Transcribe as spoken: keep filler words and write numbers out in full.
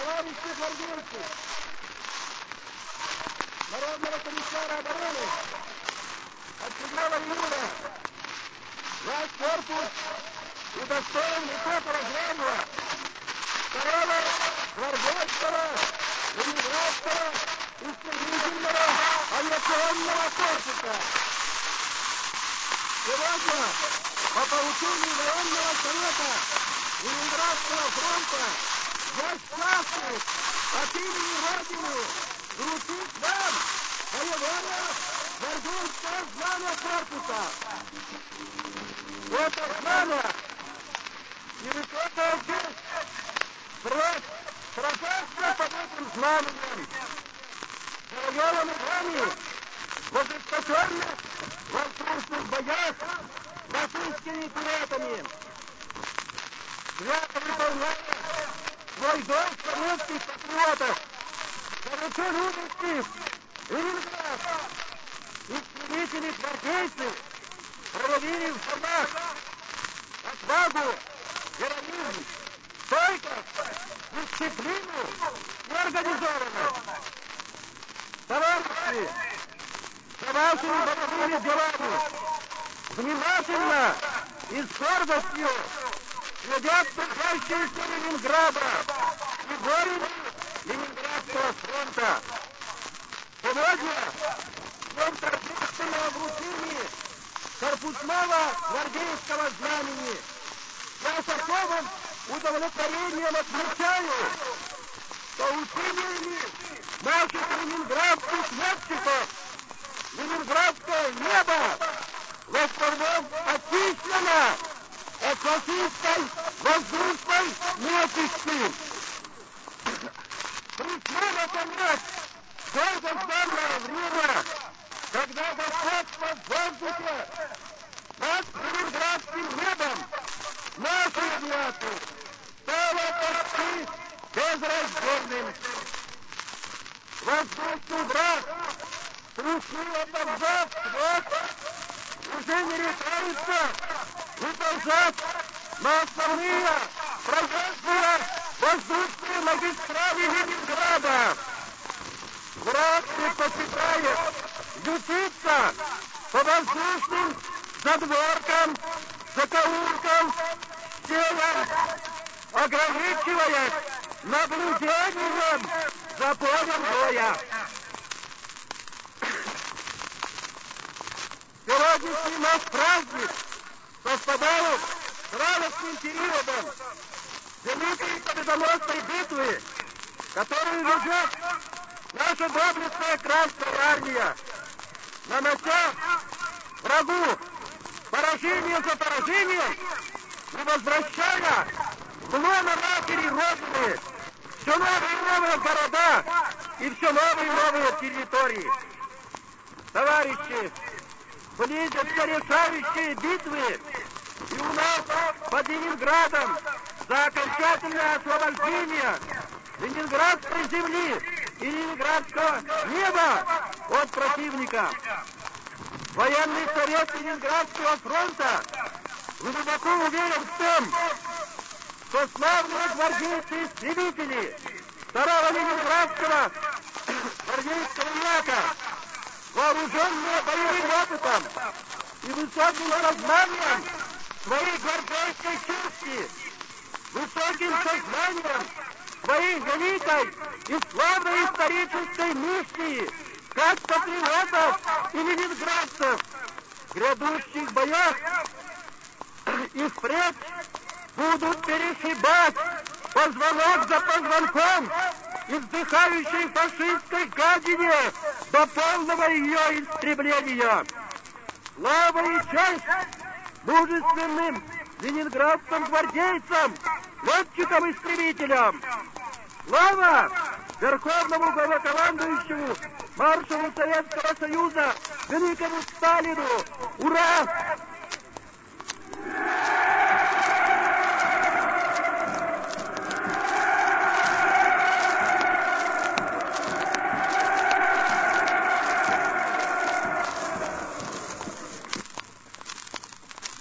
Товарищи гвардейцы, Народного комиссара обороны от седьмого июля наш корпус удостоен высокого звания второго гвардейского ленинградского истребительного авиационного корпуса. Сегодня по поручению военного совета Ленинградского фронта я счастлив от имени Родины вручить вам боевое гвардейское знамя корпуса. Это знамя и высокая честь сражаться под этим знаменем, завоеванных вами в ожесточенных воздушных боях с нацистскими пиратами. Свято выполняя свой долг советских патриотов, горячо любящих Ленинград, истребители гвардейцы проявили в боях отвагу, героизм, стойкость, дисциплину и организованность. Товарищи, за вашими боевыми делами внимательно и с гордостью следят трудящиеся Ленинграда и воины Ленинградского фронта. Сегодня в день торжественного вручения корпусного гвардейского знамени я с особым удовлетворением отмечаю, что усилиями наших ленинградских летчиков ленинградское небо в основном очищено от фашистской воздушной нечисти. Пришло, наконец, долгожданное время, когда господство в воздухе над ленинградским небом нашей авиации стало почти безраздельным. Воздушный враг, трусливо обжав хвост, уже не решается выползать на основные проезжие воздушные магистрали Ленинграда. Враг предпочитает ютиться по воздушным задворкам, закоулкам, стенам, ограничиваясь наблюдением за полем боя. Сегодняшний наш праздник совпадает с радостным периодом великой победоносной битвы, которую ведет наша доблестная Красная Армия, нанося врагу поражение за поражением и возвращая в лоно матери Родины все новые и новые города и все новые и новые территории. Товарищи, близятся решающие битвы, и у нас под Ленинградом за окончательное освобождение Ленинградской земли и Ленинградского неба от противника. Военный совет Ленинградского фронта глубоко уверен в том, что славные гвардейцы-истребители второго Ленинградского гвардейского яка, вооруженные боевым опытом и высоким сознанием своей гвардейской чести, высоким сознанием своей великой и славной исторической миссии, как патриотов и ленинградцев, в грядущих боях и впредь будут перешибать позвонок за позвонком и вздыхающей фашистской гадине до полного ее истребления. Слава и честь мужественным ленинградским гвардейцам, летчикам-истребителям! Слава Верховному главнокомандующему маршалу Советского Союза великому Сталину! Ура!